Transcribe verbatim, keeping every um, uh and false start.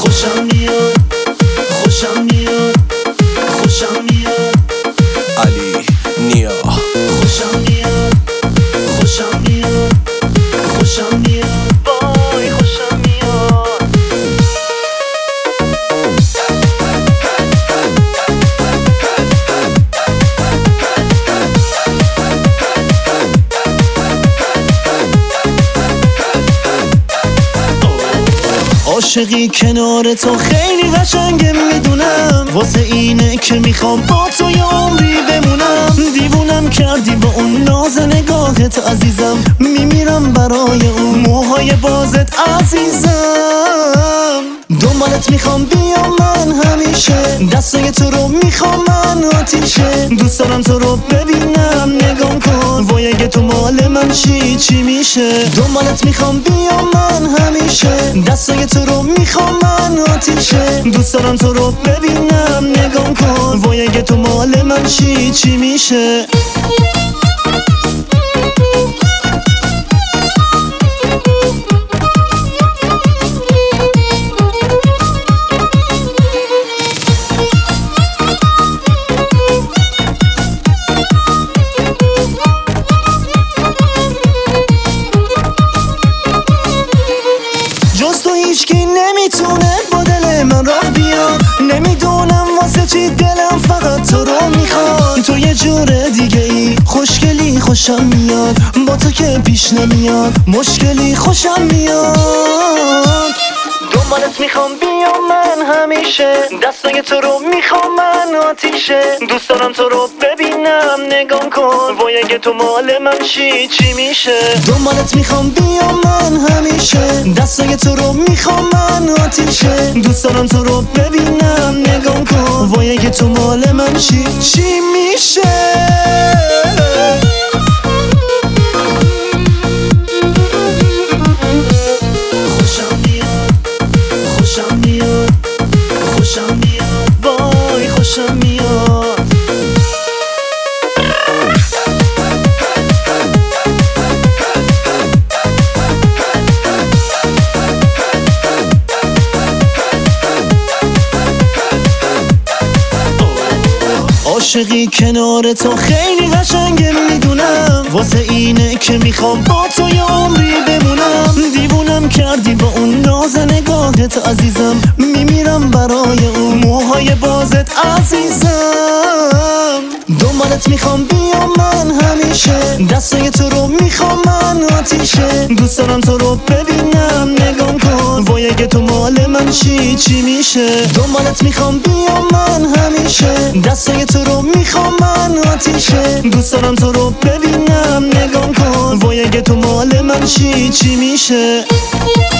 خوشم میاد خوشم میاد خوشم میاد علی نیا خوشم میاد خوشم میاد خوشم میاد وای خوشم میاد عاشقی کنار تو خیلی قشنگه میدونم، واسه اینه که میخوام با تو یه عمری بمونم. دیوونم کردی با اون ناز نگاهت عزیزم، میمیرم برای اون موهای بازت عزیزم. دنبالت میخوام بیام من همیشه، دستای تو رو میخوام من آتیشه. دوست دارم تو رو ببینم نگام کن، وای اگه تو مال من چی چی میشه. دنبالت میخوام بیام من همیشه، دستای تو رو میخوام من آتیشه. دوست دارم تو رو ببینم نگام کن، وای اگه تو مال من چی چی میشه. جز تو هیچکی نمیتونه با دل من راه بیاد. نمیدونم واسه چی دلم فقط تو رو میخواد. تو یه جور دیگه ای خوشگلی خوشم میاد، با تو که پیش نمیاد مشکلی خوشم میاد. دنبالت میخوام بیام من همیشه، دستای تو رو میخوام من آتیشه. دوست دارم تو رو ببینم نگام کن، وای اگه تو مال من چی چی میشه. دنبالت میخوام بیام من همیشه، دستای تو رو میخوام من آتیشه. دوست دارم تو رو ببینم نگام کن، وای اگه تو مال من چی چی میشه. خوشم میاد خوشم میاد وای خوشم میاد. عاشقی کنار تو خیلی قشنگه میدونم، واسه اینه که میخوام با تو یه عمری بمونم. دیوونم کردی با اون ناز نگاهت عزیزم، میمیرم برای اون موهای بازت عزیزم. دنبالت میخوام بیام من همیشه، دستای تو رو میخوام من آتیشه. دوست دارم تو رو ببینم نگام کن، وای اگه تو مال من چی چی میشه. دنبالت میخوام بیام من همیشه، دستای تو رو میخوام من آتیشه. دوست دارم تو رو ببینم نگام کن، وای اگه تو مال من چی چی میشه.